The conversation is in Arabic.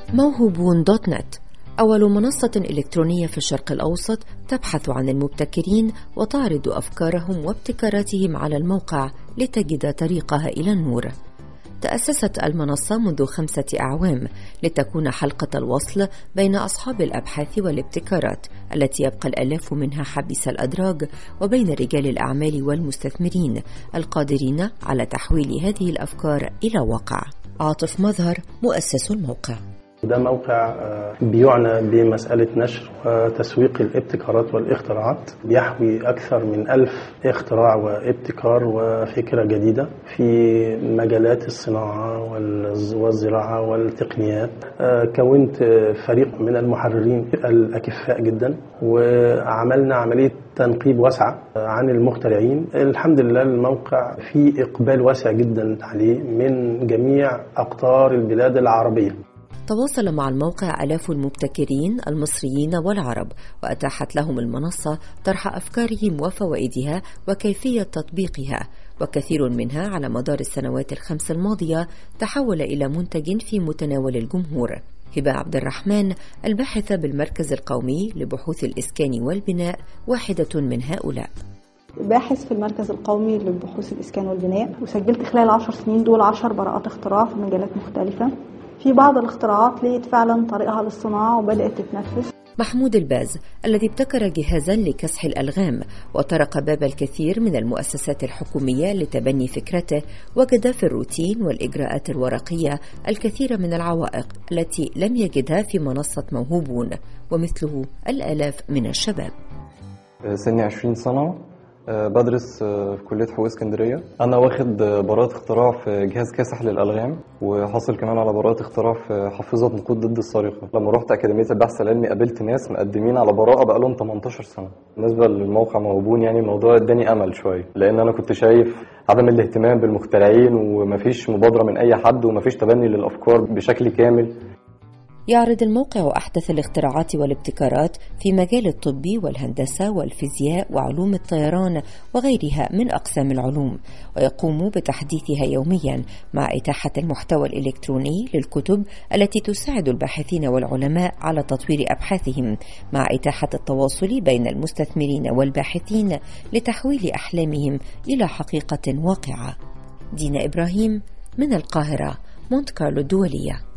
موهوبون دوت نت أول منصة إلكترونية في الشرق الأوسط تبحث عن المبتكرين وتعرض أفكارهم وابتكاراتهم على الموقع لتجد طريقها إلى النور. تأسست المنصة منذ 5 أعوام لتكون حلقة الوصل بين أصحاب الأبحاث والابتكارات التي يبقى الآلاف منها حبيس الأدراج، وبين رجال الأعمال والمستثمرين القادرين على تحويل هذه الأفكار إلى واقع. عاطف مظهر مؤسس الموقع. ده موقع بيعنى بمسألة نشر وتسويق الابتكارات والاختراعات، بيحوي أكثر من 1000 اختراع وابتكار وفكرة جديدة في مجالات الصناعة والزراعة والتقنيات. كونت فريق من المحررين الأكفاء جدا، وعملنا عملية تنقيب واسعة عن المخترعين. الحمد لله الموقع فيه إقبال واسع جدا عليه من جميع أقطار البلاد العربية. تواصل مع الموقع آلاف المبتكرين المصريين والعرب، وأتاحت لهم المنصة طرح أفكارهم وفوائدها وكيفية تطبيقها، وكثير منها على مدار السنوات ال5 الماضية تحول إلى منتج في متناول الجمهور. هبة عبد الرحمن الباحثة بالمركز القومي لبحوث الإسكان والبناء واحدة من هؤلاء. باحث في المركز القومي لبحوث الإسكان والبناء، وسجلت خلال 10 سنين دول 10 براءات اختراع في مجالات مختلفة. في بعض الاختراعات لقيت فعلا طريقها للصناعة وبدأت تتنفذ. محمود الباز الذي ابتكر جهازا لكسح الألغام وطرق باب الكثير من المؤسسات الحكومية لتبني فكرته، وجد في الروتين والإجراءات الورقية الكثير من العوائق التي لم يجدها في منصة موهوبون، ومثله الآلاف من الشباب. سني 20 سنة، بدرس في كلية حقوق اسكندرية. أنا واخد براءة اختراع في جهاز كاسح للألغام، وحصل كمان على براءة اختراع في حافظة نقود ضد السرقة. لما رحت أكاديمية البحث العلمي قابلت ناس مقدمين على براءة بقالهم 18 سنة. بالنسبة للموقع موهوبون يعني الموضوع اداني أمل شوية، لأن أنا كنت شايف عدم الاهتمام بالمخترعين، ومفيش مبادرة من أي حد، ومفيش تبني للأفكار بشكل كامل. يعرض الموقع أحدث الاختراعات والابتكارات في مجال الطب والهندسة والفيزياء وعلوم الطيران وغيرها من أقسام العلوم، ويقوم بتحديثها يوميا مع إتاحة المحتوى الإلكتروني للكتب التي تساعد الباحثين والعلماء على تطوير أبحاثهم، مع إتاحة التواصل بين المستثمرين والباحثين لتحويل أحلامهم إلى حقيقة واقعة. دينا إبراهيم من القاهرة، مونت كارلو الدولية.